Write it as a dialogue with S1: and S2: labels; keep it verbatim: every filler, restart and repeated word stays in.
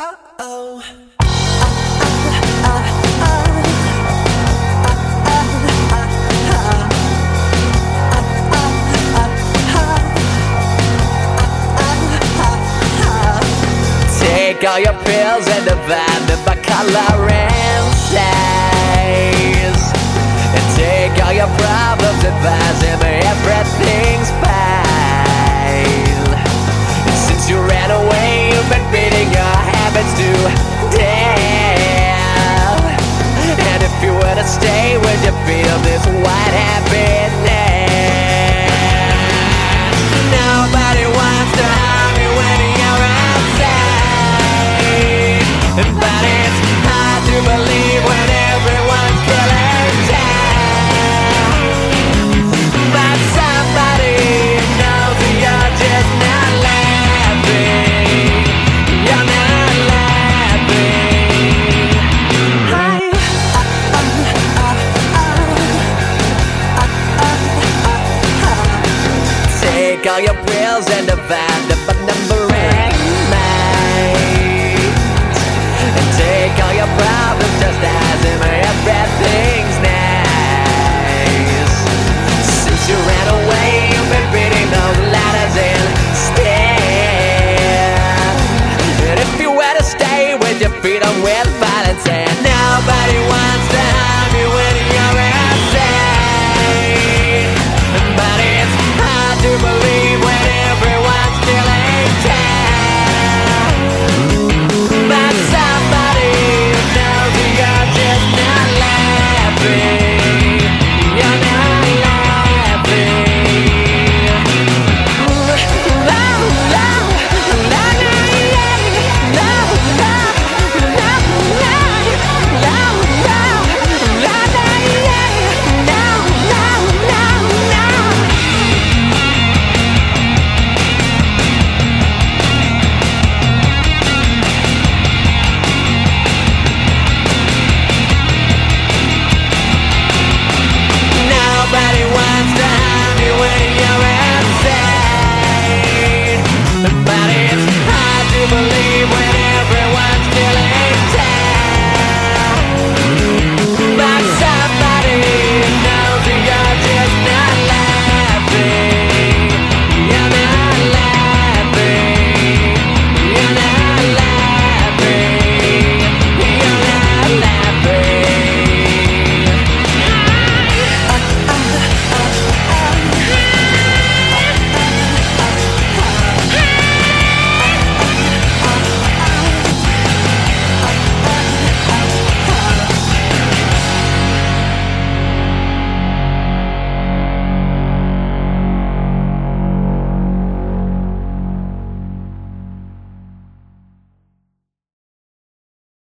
S1: Take all your pills and divide them by color and size, and take all your problems, advise them everything's fine. And since you ran away, you've been beating your habits to death. And if you were to stay, would you feel this white happiness? Nobody wants to harm you when you're outside, but it's hard to believe when everyone's killing time. But somebody knows that you're just not laughing. You're not laughing. Hi. Take all your pills and divide them by number and minds, and take all your problems just as if everything's nice. Since you ran away, you've been beating those ladders instead. And if you were to stay, would you beat them with violence? And nobody